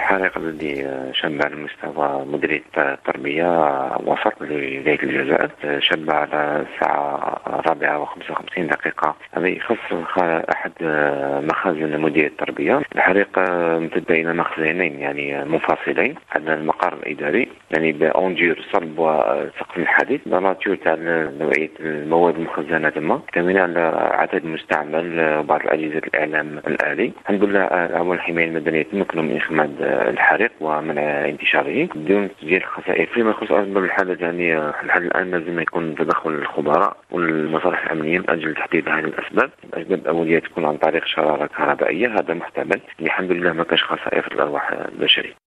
الحريق الذي شب على مستوى مديرية التربية وسط لولاية الجزائر، شب على الساعة 4:55. هذا يخص أحد مخازن مديرية التربية. الحريق امتد إلى مخزنين يعني منفصلين على المقر الإداري، يعني بأونجير صلب وسقف الحديد، ناتيور تاع نوعية المواد المخزنة تما، كمان على عدد مستعمل وبعض الأجهزة الإعلام الآلي. الحمد لله أعوان الحماية المدنية تمكنوا من إخماد الحريق ومنع انتشاره بدون تسجيل خسائر. فيما يخص أسباب الحدث يعني الحل الآن لازم يكون تدخل الخبراء والمصالح الأمنية من أجل تحديد هذه الأسباب. الأسباب الأولية تكون عن طريق شرارة كهربائية، هذا محتمل. الحمد لله ما كانش خسائر في الأرواح البشرية.